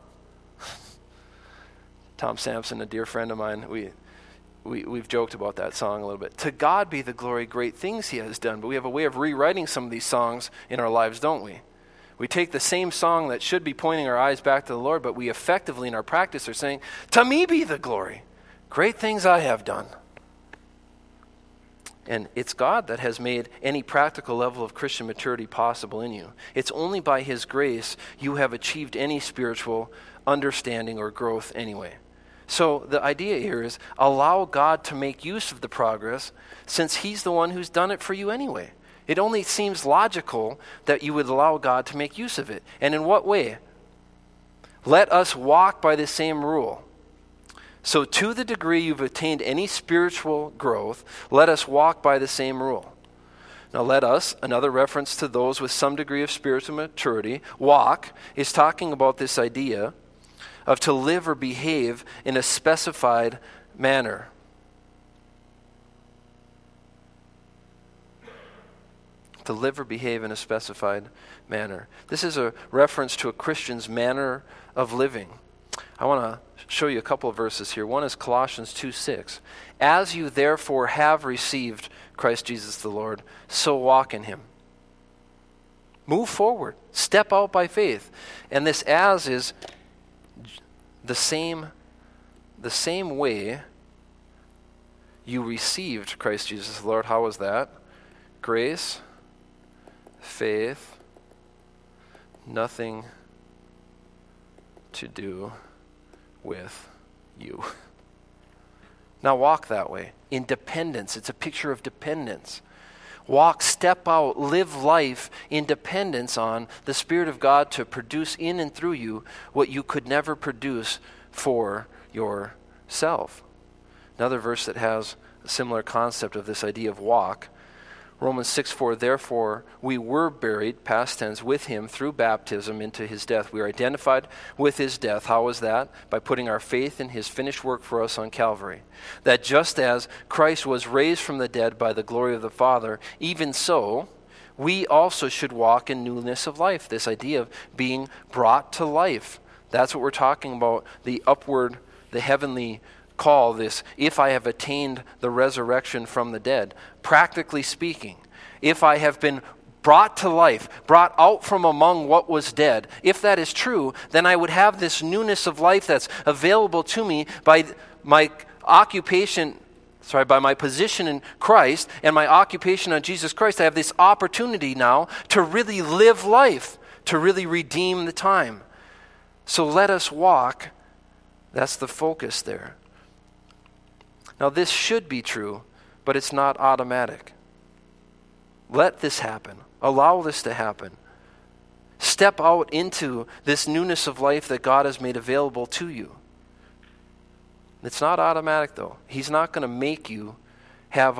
Tom Sampson, a dear friend of mine, we've joked about that song a little bit. To God be the glory, great things He has done. But we have a way of rewriting some of these songs in our lives, don't we? We take the same song that should be pointing our eyes back to the Lord, but we effectively in our practice are saying, to me be the glory, great things I have done. And it's God that has made any practical level of Christian maturity possible in you. It's only by His grace you have achieved any spiritual understanding or growth anyway. So the idea here is allow God to make use of the progress since He's the one who's done it for you anyway. It only seems logical that you would allow God to make use of it. And in what way? Let us walk by the same rule. So to the degree you've attained any spiritual growth, let us walk by the same rule. Now let us, another reference to those with some degree of spiritual maturity, walk is talking about this idea of to live or behave in a specified manner. To live or behave in a specified manner. This is a reference to a Christian's manner of living. I want to show you a couple of verses here. One is Colossians 2:6. As you therefore have received Christ Jesus the Lord, so walk in Him. Move forward. Step out by faith. And this as is the same way you received Christ Jesus the Lord. How was that? grace, faith, nothing to do with you. Now walk that way. In dependence. It's a picture of dependence. Walk, step out, live life in dependence on the Spirit of God to produce in and through you what you could never produce for yourself. Another verse that has a similar concept of this idea of walk, Romans 6:4, therefore we were buried, past tense, with him through baptism into his death. We are identified with his death. How is that? By putting our faith in his finished work for us on Calvary. That just as Christ was raised from the dead by the glory of the Father, even so we also should walk in newness of life. This idea of being brought to life. That's what we're talking about, the upward, the heavenly call, this, if I have attained the resurrection from the dead. Practically speaking, if I have been brought to life, brought out from among what was dead, if that is true, then I would have this newness of life that's available to me by my by my position in Christ and my occupation on Jesus Christ. I have this opportunity now to really live life, to really redeem the time. So let us walk. That's the focus there. Now this should be true, but it's not automatic. Let this happen. Allow this to happen. Step out into this newness of life that God has made available to you. It's not automatic though. He's not going to make you live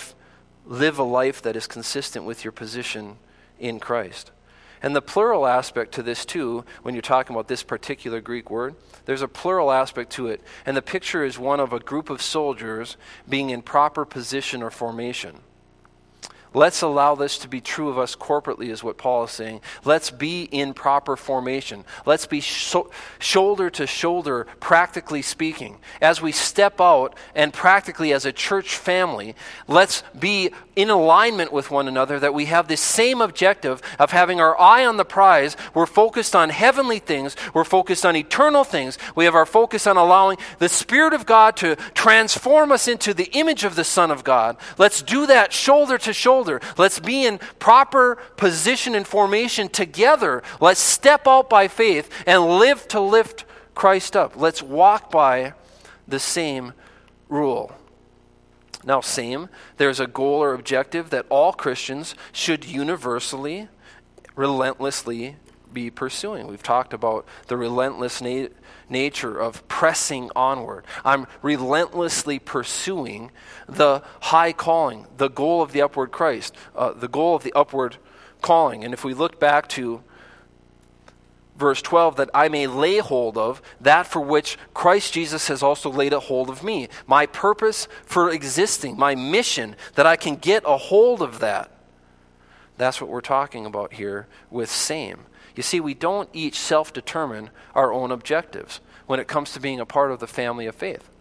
a life that is consistent with your position in Christ. And the plural aspect to this too, when you're talking about this particular Greek word, there's a plural aspect to it. And the picture is one of a group of soldiers being in proper position or formation. Let's allow this to be true of us corporately, is what Paul is saying. Let's be in proper formation. Let's be shoulder to shoulder, practically speaking. As we step out and practically as a church family, let's be in alignment with one another, that we have this same objective of having our eye on the prize. We're focused on heavenly things. We're focused on eternal things. We have our focus on allowing the Spirit of God to transform us into the image of the Son of God. Let's do that shoulder to shoulder. Let's be in proper position and formation together. Let's step out by faith and live to lift Christ up. Let's walk by the same rule. Now, there's a goal or objective that all Christians should universally, relentlessly be pursuing. We've talked about the relentless nature of pressing onward. I'm relentlessly pursuing the high calling, the goal of the upward Christ, the goal of the upward calling. And if we look back to verse 12, that I may lay hold of that for which Christ Jesus has also laid a hold of me. My purpose for existing, my mission, that I can get a hold of that. That's what we're talking about here with same. You see, we don't each self-determine our own objectives when it comes to being a part of the family of faith.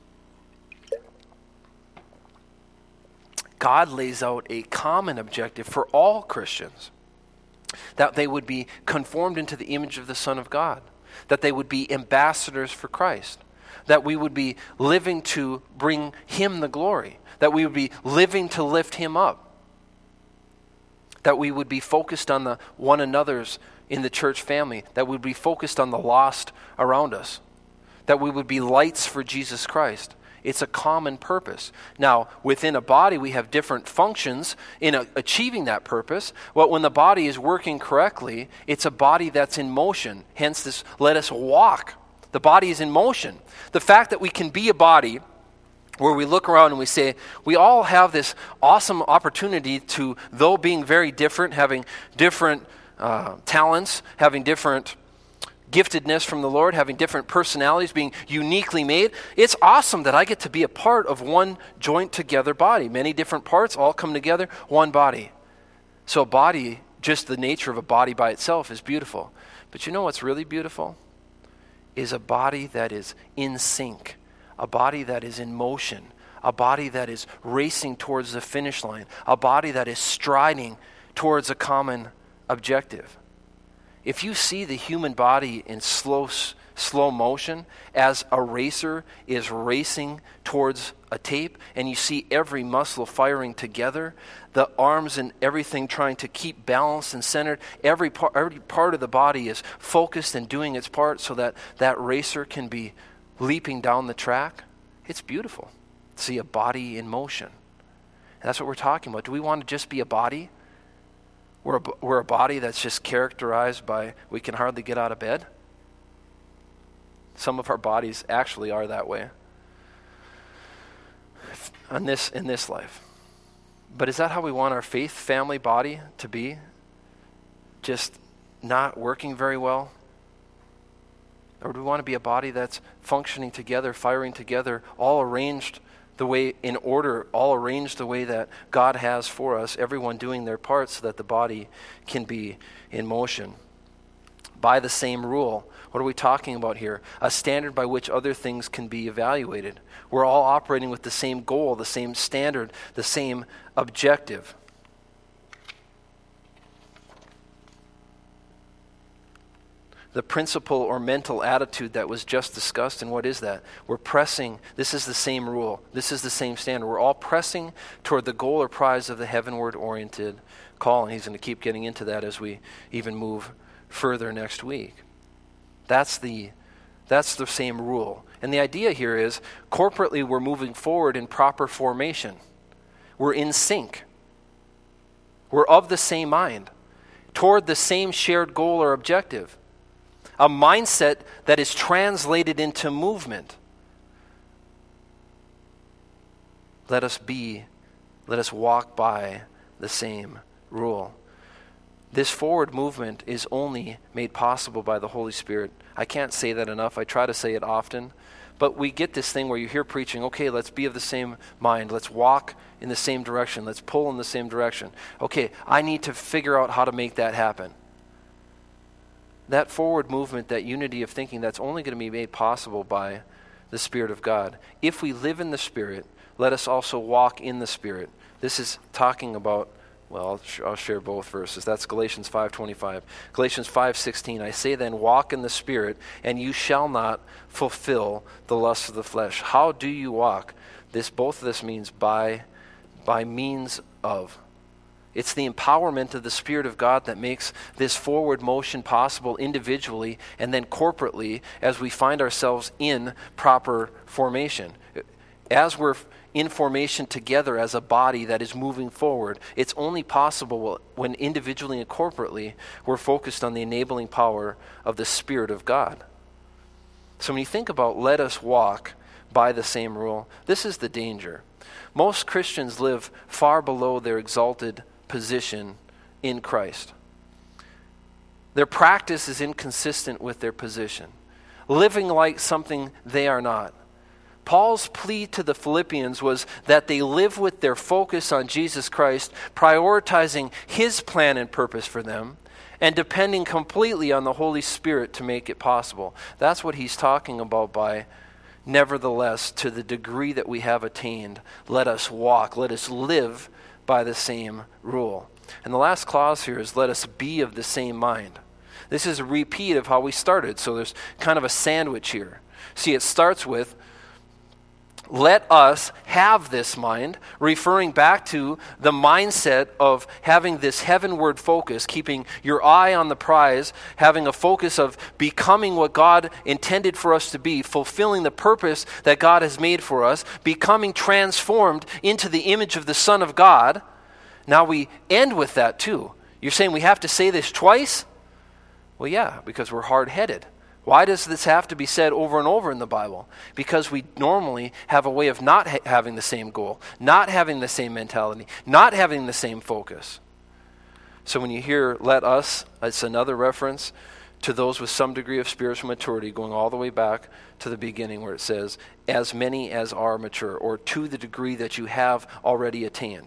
God lays out a common objective for all Christians, that they would be conformed into the image of the Son of God, that they would be ambassadors for Christ, that we would be living to bring Him the glory, that we would be living to lift Him up, that we would be focused on the one another's in the church family, that we would be focused on the lost around us, that we would be lights for Jesus Christ. It's a common purpose. Now, within a body, we have different functions in achieving that purpose. Well, when the body is working correctly, it's a body that's in motion. Hence this, let us walk. The body is in motion. The fact that we can be a body where we look around and we say, we all have this awesome opportunity to, though being very different, having different talents, having different giftedness from the Lord, having different personalities, being uniquely made. It's awesome that I get to be a part of one joint together body. Many different parts all come together, one body. So a body, just the nature of a body by itself is beautiful. But you know what's really beautiful? Is a body that is in sync, a body that is in motion, a body that is racing towards the finish line, a body that is striding towards a common objective. If you see the human body in slow slow motion as a racer is racing towards a tape, and you see every muscle firing together, the arms and everything trying to keep balanced and centered. Every part of the body is focused and doing its part so that that racer can be leaping down the track. It's beautiful to see a body in motion. And that's what we're talking about. Do we want to just be a body? We're a body that's just characterized by we can hardly get out of bed. Some of our bodies actually are that way in this life. But is that how we want our faith family body to be? Just not working very well? Or do we want to be a body that's functioning together, firing together, all arranged the way in order, all arranged the way that God has for us, everyone doing their part so that the body can be in motion? By the same rule. What are we talking about here? A standard by which other things can be evaluated. We're all operating with the same goal, the same standard, the same objective. The principle or mental attitude that was just discussed, and what is that? We're pressing, this is the same rule, this is the same standard. We're all pressing toward the goal or prize of the heavenward-oriented call, and he's going to keep getting into that as we even move further next week. That's the same rule. And the idea here is, corporately we're moving forward in proper formation. We're in sync. We're of the same mind, toward the same shared goal or objective. A mindset that is translated into movement. Let us walk by the same rule. This forward movement is only made possible by the Holy Spirit. I can't say that enough. I try to say it often. But we get this thing where you hear preaching, okay, let's be of the same mind. Let's walk in the same direction. Let's pull in the same direction. Okay, I need to figure out how to make that happen. That forward movement, that unity of thinking, that's only going to be made possible by the Spirit of God. If we live in the Spirit, let us also walk in the Spirit. This is talking about, well, I'll share both verses. That's Galatians 5:25. Galatians 5:16, I say then, walk in the Spirit, and you shall not fulfill the lusts of the flesh. How do you walk? Both of this means by means of. It's the empowerment of the Spirit of God that makes this forward motion possible individually and then corporately as we find ourselves in proper formation. As we're in formation together as a body that is moving forward, it's only possible when individually and corporately we're focused on the enabling power of the Spirit of God. So when you think about let us walk by the same rule, this is the danger. Most Christians live far below their exalted position in Christ. Their practice is inconsistent with their position, living like something they are not. Paul's plea to the Philippians was that they live with their focus on Jesus Christ, prioritizing his plan and purpose for them, and depending completely on the Holy Spirit to make it possible. That's what he's talking about by, nevertheless, to the degree that we have attained, let us walk, let us live by the same rule. And the last clause here is let us be of the same mind. This is a repeat of how we started, so there's kind of a sandwich here. See, it starts with let us have this mind, referring back to the mindset of having this heavenward focus, keeping your eye on the prize, having a focus of becoming what God intended for us to be, fulfilling the purpose that God has made for us, becoming transformed into the image of the Son of God. Now we end with that too. You're saying we have to say this twice? Well, yeah, because we're hard-headed. Why does this have to be said over and over in the Bible? Because we normally have a way of not having the same goal, not having the same mentality, not having the same focus. So when you hear let us, it's another reference to those with some degree of spiritual maturity, going all the way back to the beginning where it says, as many as are mature, or to the degree that you have already attained.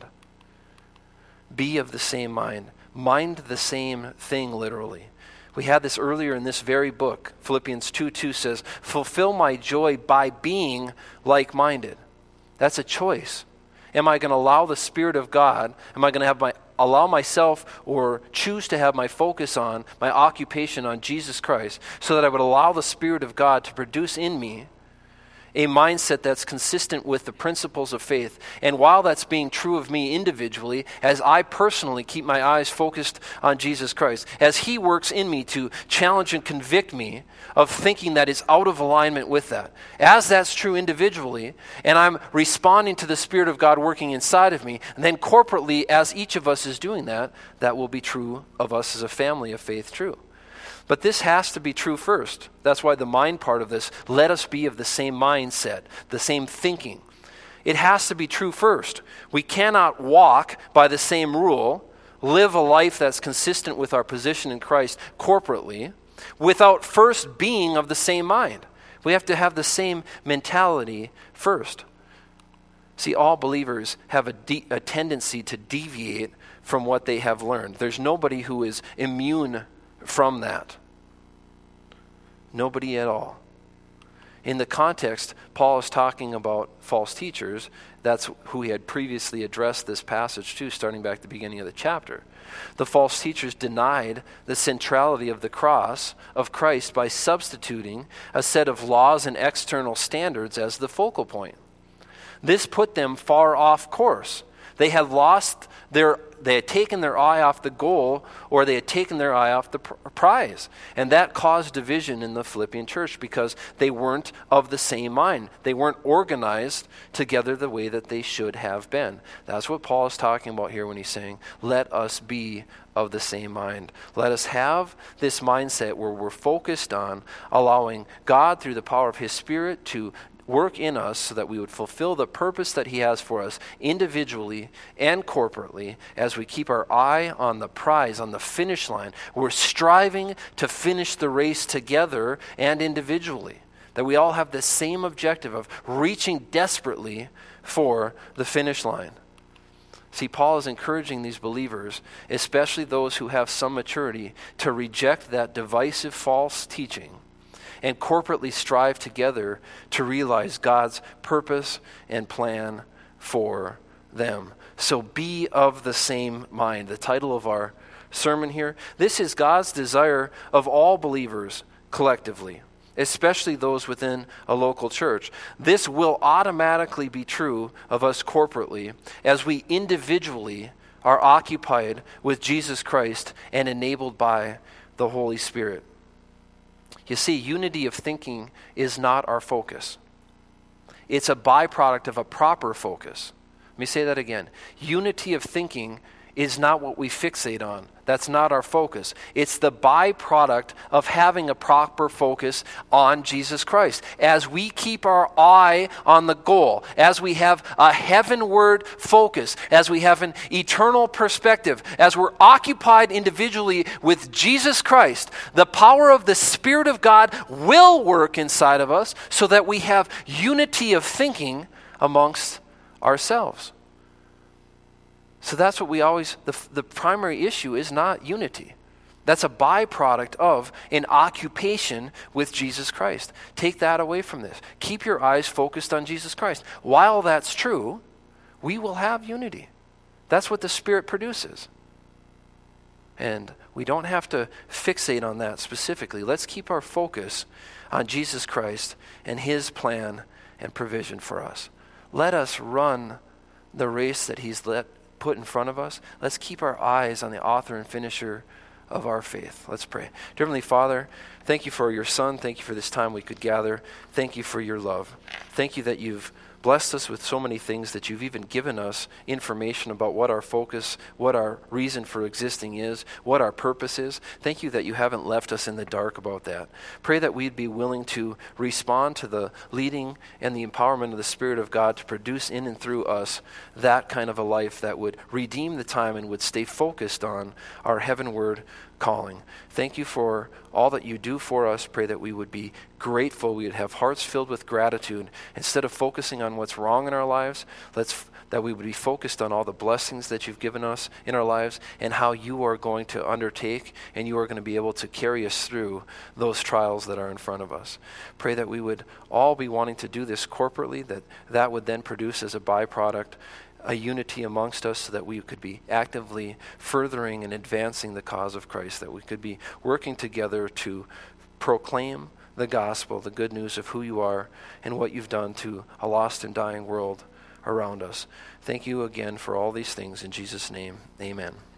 Be of the same mind. Mind the same thing, literally. We had this earlier in this very book. Philippians 2:2 says, fulfill my joy by being like-minded. That's a choice. Am I going to allow the Spirit of God, am I going to have allow myself or choose to have my focus on, my occupation on Jesus Christ, so that I would allow the Spirit of God to produce in me a mindset that's consistent with the principles of faith. And while that's being true of me individually, as I personally keep my eyes focused on Jesus Christ, as He works in me to challenge and convict me of thinking that is out of alignment with that, as that's true individually, and I'm responding to the Spirit of God working inside of me, and then corporately, as each of us is doing that, that will be true of us as a family of faith true. But this has to be true first. That's why the mind part of this, let us be of the same mindset, the same thinking. It has to be true first. We cannot walk by the same rule, live a life that's consistent with our position in Christ corporately, without first being of the same mind. We have to have the same mentality first. See, all believers have a tendency to deviate from what they have learned. There's nobody who is immune from that. Nobody at all. In the context, Paul is talking about false teachers. That's who he had previously addressed this passage to, starting back at the beginning of the chapter. The false teachers denied the centrality of the cross of Christ by substituting a set of laws and external standards as the focal point. This put them far off course. They had taken their eye off the goal, or they had taken their eye off the prize. And that caused division in the Philippian church because they weren't of the same mind. They weren't organized together the way that they should have been. That's what Paul is talking about here when he's saying, let us be of the same mind. Let us have this mindset where we're focused on allowing God through the power of His Spirit to work in us so that we would fulfill the purpose that He has for us individually and corporately as we keep our eye on the prize, on the finish line. We're striving to finish the race together and individually. That we all have the same objective of reaching desperately for the finish line. See, Paul is encouraging these believers, especially those who have some maturity, to reject that divisive false teaching and corporately strive together to realize God's purpose and plan for them. So be of the same mind. The title of our sermon here, this is God's desire of all believers collectively, especially those within a local church. This will automatically be true of us corporately as we individually are occupied with Jesus Christ and enabled by the Holy Spirit. You see, unity of thinking is not our focus. It's a byproduct of a proper focus. Let me say that again. Unity of thinking is not what we fixate on. That's not our focus. It's the byproduct of having a proper focus on Jesus Christ. As we keep our eye on the goal, as we have a heavenward focus, as we have an eternal perspective, as we're occupied individually with Jesus Christ, the power of the Spirit of God will work inside of us so that we have unity of thinking amongst ourselves. So that's what we always, the primary issue is not unity. That's a byproduct of an occupation with Jesus Christ. Take that away from this. Keep your eyes focused on Jesus Christ. While that's true, we will have unity. That's what the Spirit produces. And we don't have to fixate on that specifically. Let's keep our focus on Jesus Christ and His plan and provision for us. Let us run the race that He's put in front of us. Let's keep our eyes on the author and finisher of our faith. Let's pray. Dear Heavenly Father, thank you for your Son. Thank you for this time we could gather. Thank you for your love. Thank you that you've blessed us with so many things, that you've even given us information about what our focus, what our reason for existing is, what our purpose is. Thank you that you haven't left us in the dark about that. Pray that we'd be willing to respond to the leading and the empowerment of the Spirit of God to produce in and through us that kind of a life that would redeem the time and would stay focused on our heavenward calling. Thank you for all that you do for us. Pray that we would be grateful. We would have hearts filled with gratitude. Instead of focusing on what's wrong in our lives, that we would be focused on all the blessings that you've given us in our lives and how you are going to undertake and you are going to be able to carry us through those trials that are in front of us. Pray that we would all be wanting to do this corporately, that would then produce as a byproduct a unity amongst us so that we could be actively furthering and advancing the cause of Christ, that we could be working together to proclaim the gospel, the good news of who you are and what you've done to a lost and dying world around us. Thank you again for all these things. In Jesus' name, amen.